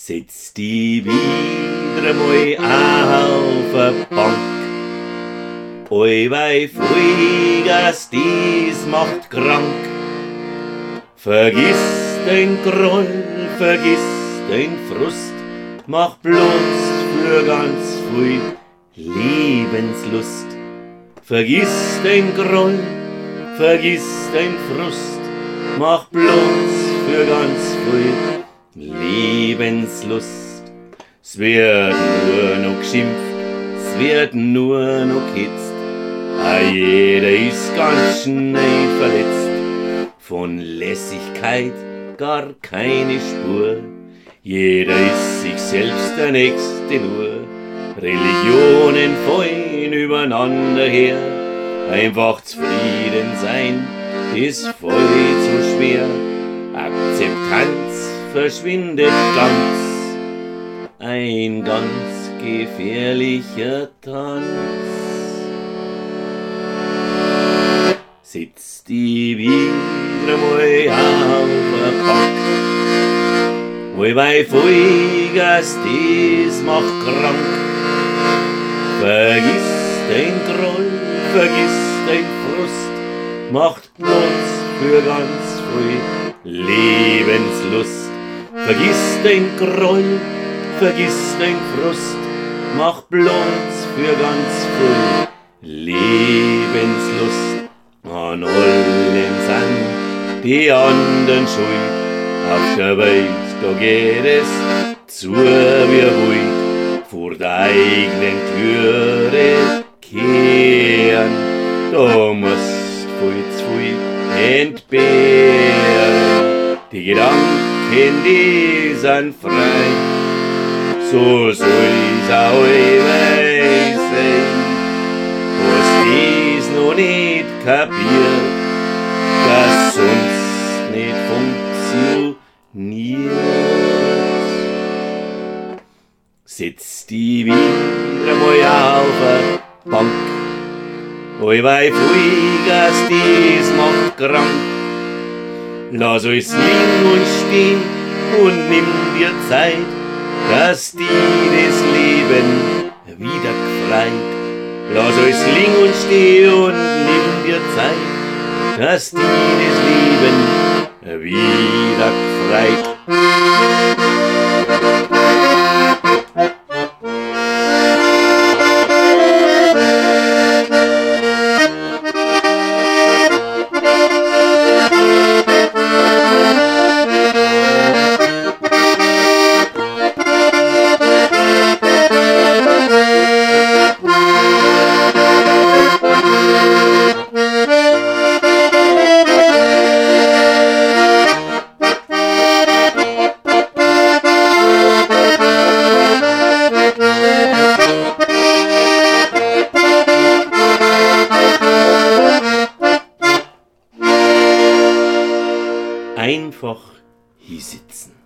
Sitz die wieder mal auf der Bank. Oi wei Frühgas, dies macht krank. Vergiss den Groll, vergiss den Frust, mach bloß für ganz früh Lebenslust. Vergiss den Groll, vergiss den Frust, mach bloß für ganz früh Lebenslust. Es wird nur noch geschimpft, es wird nur noch gehetzt, jeder ist ganz schnell verletzt. Von Lässigkeit gar keine Spur, jeder ist sich selbst der Nächste nur. Religionen fallen übereinander her, einfach zufrieden sein ist voll zu schwer. Akzeptanz verschwindet ganz, ein ganz gefährlicher Tanz. Sitzt die wieder mal auf der Bank. Oi wei Vollgas, das macht krank. Vergiss den Groll, vergiss den Frust, macht Platz für ganz früh Lebenslust. Vergiss den Groll, vergiss den Frust, macht Platz für ganz früh Lebenslust. An allem sind die anderen schuld, auf der Welt, da geht es zu wie wild. Vor der eigenen Türe kehren, da musst viel zu viel entbehren. Die Gedanken, die sind frei, so soll's auch ewig sein. Hast dies noch nicht kapiert, dass sonst nicht funktioniert. Sitzt die wieder mal auf der Bank. Oi wei Vollgas, dies macht krank. Lass alles liegen und stehen und nimm dir Zeit, dass dir das Leben wieder gefreit. Lass alles liegen und stehen und nimm dir Zeit, dass dir das Leben wieder gefreit. Einfach hier sitzen.